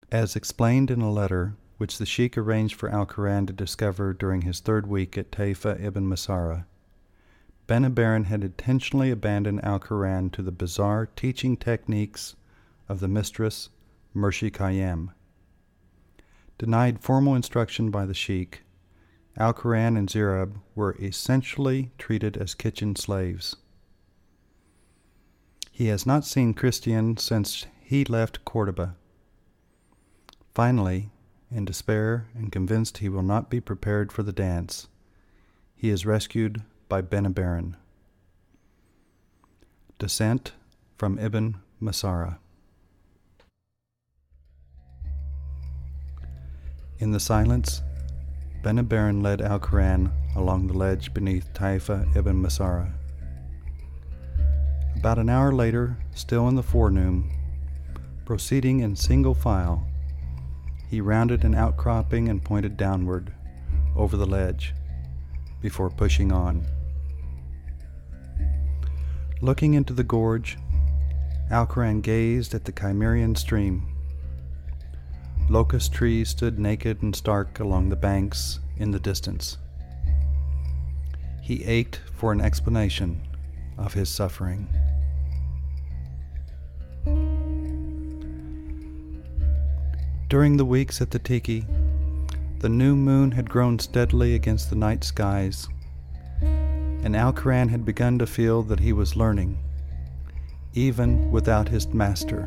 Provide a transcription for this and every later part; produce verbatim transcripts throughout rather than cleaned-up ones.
As explained in a letter which the Sheikh arranged for Al-Quran to discover during his third week at Taifa ibn Masara, Benabaran had intentionally abandoned Al-Quran to the bizarre teaching techniques of the mistress Murshi Khayyam. Denied formal instruction by the Sheikh, Al-Quran and Zirab were essentially treated as kitchen slaves. He has not seen Christian since he left Cordoba. Finally, in despair and convinced he will not be prepared for the dance, he is rescued by Benabaran. Descent from Ibn Masara. In the silence, Benabaran led Al-Quran along the ledge beneath Taifa ibn Masara. About an hour later, still in the forenoon, proceeding in single file, he rounded an outcropping and pointed downward over the ledge before pushing on. Looking into the gorge, Al-Quran gazed at the Cimmerian stream. Locust trees stood naked and stark along the banks in the distance. He ached for an explanation of his suffering. During the weeks at the tiki, the new moon had grown steadily against the night skies, and Al-Quran had begun to feel that he was learning, even without his master.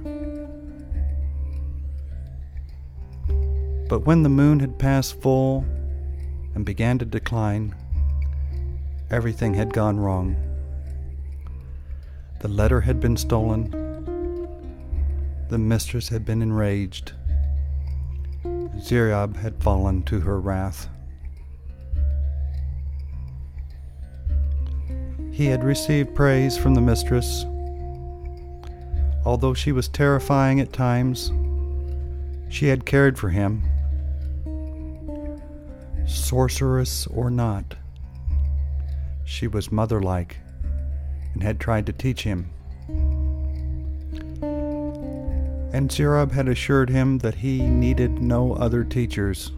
But when the moon had passed full and began to decline, everything had gone wrong. The letter had been stolen. The mistress had been enraged. Zirab had fallen to her wrath. He had received praise from the mistress. Although she was terrifying at times, she had cared for him. Sorceress or not, she was mother-like and had tried to teach him. And Zirab had assured him that he needed no other teachers.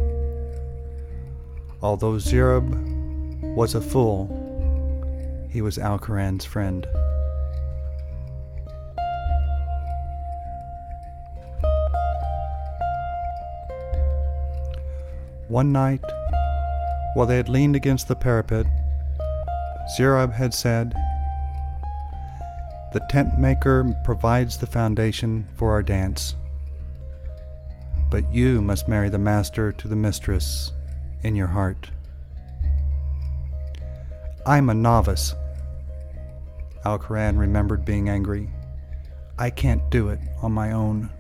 Although Zirab was a fool, he was Al-Quran's friend. One night, while they had leaned against the parapet, Zirab had said, "The tent maker provides the foundation for our dance, but you must marry the master to the mistress in your heart." "I'm a novice," Al-Quran remembered being angry. "I can't do it on my own."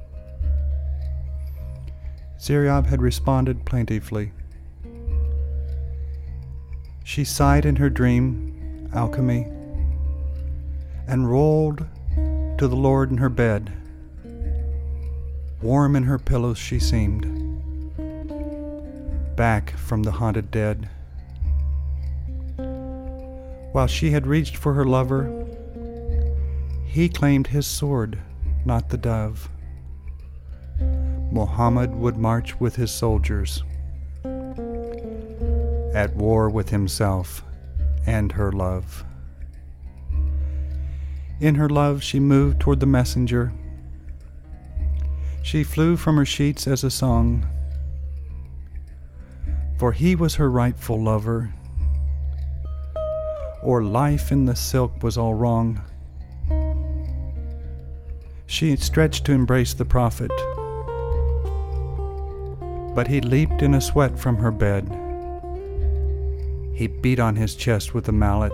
Zirab had responded plaintively. She sighed in her dream, alchemy, and rolled to the Lord in her bed. Warm in her pillows she seemed, back from the haunted dead. While she had reached for her lover, he claimed his sword, not the dove. Muhammad would march with his soldiers, at war with himself and her love. In her love she moved toward the messenger. She flew from her sheets as a song, for he was her rightful lover, or life in the silk was all wrong. She stretched to embrace the prophet, but he leaped in a sweat from her bed. He beat on his chest with a mallet,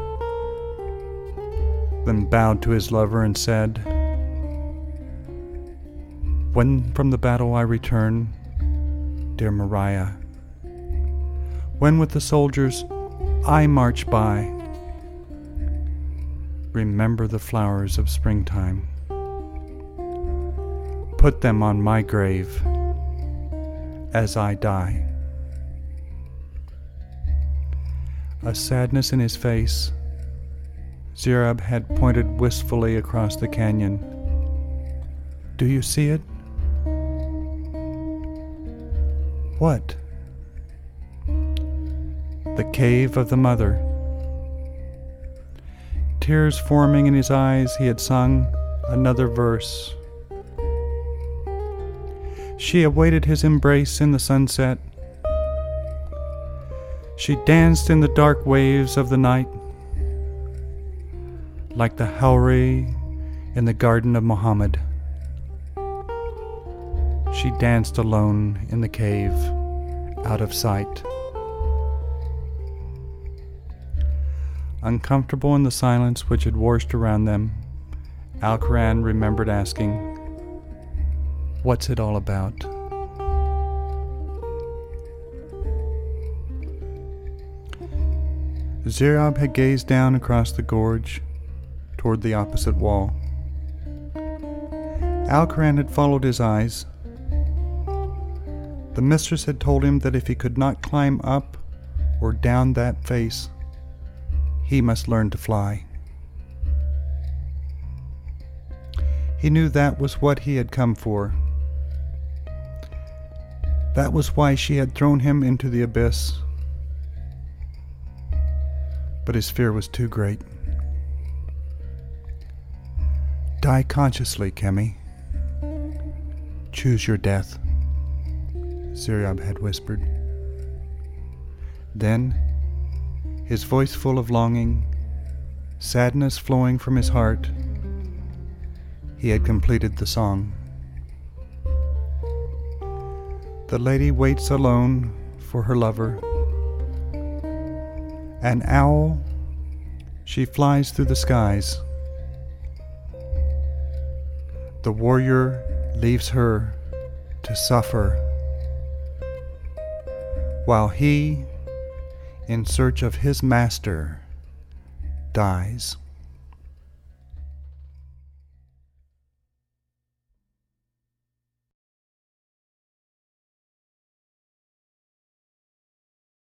then bowed to his lover and said, "When from the battle I return, dear Maria, when with the soldiers I march by, remember the flowers of springtime. Put them on my grave as I die." A sadness in his face, Zirab had pointed wistfully across the canyon. "Do you see it? What? The cave of the mother. Tears forming in his eyes, he had sung another verse. She awaited his embrace in the sunset. She danced in the dark waves of the night, like the Houri in the garden of Muhammad. She danced alone in the cave, out of sight. Uncomfortable in the silence which had washed around them, Al-Quran remembered asking, "What's it all about?" Zerab had gazed down across the gorge toward the opposite wall. Al-Quran had followed his eyes. The mistress had told him that if he could not climb up or down that face, he must learn to fly. He knew that was what he had come for. That was why she had thrown him into the abyss. But his fear was too great. Die consciously, Kemi. Choose your death, Zerab had whispered. Then, his voice full of longing, sadness flowing from his heart, he had completed the song. The lady waits alone for her lover. An owl, she flies through the skies. The warrior leaves her to suffer, while he, in search of his master, dies.